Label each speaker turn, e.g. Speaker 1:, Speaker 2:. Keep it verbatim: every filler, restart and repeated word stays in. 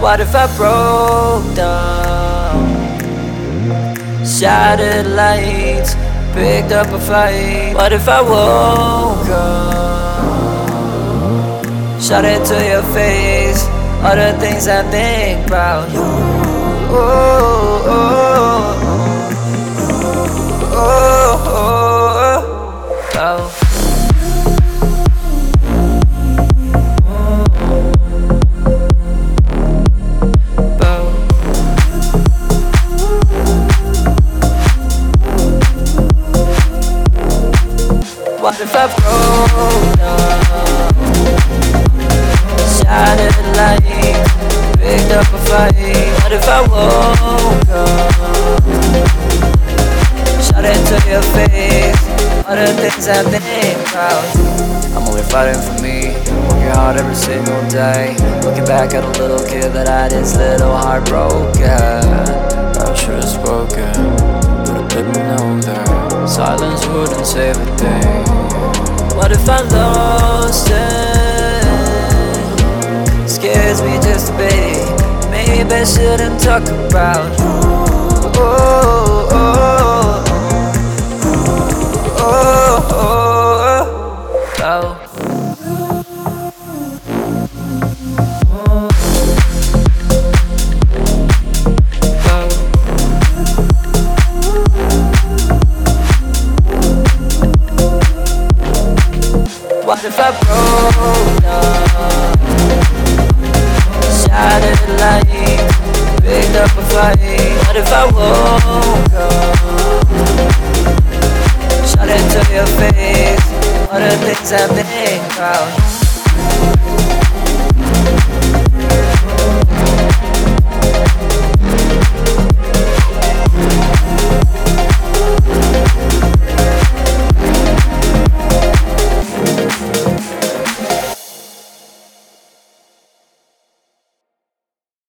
Speaker 1: What if I broke down? Shattered lights, picked up a fight. What if I woke up? Shot it to your face, all the things I think about you. Oh, oh, oh, oh, oh, oh. What if I broke down? Shattered light, picked up a fight. What if I woke up? Shot it to your face, all the things I think about. I'm only fighting for me, working hard every single day. Looking back at a little kid that had his little heart broken. I should've spoken, but I didn't know that silence wouldn't save a thing. What if I lost it? Scares me just a bit. Maybe I shouldn't talk about you. Oh, oh, oh, oh, oh, oh. What if I broke down? Shattered light, picked up a fight. What if I woke up? Shot it to your face, all the things I think about.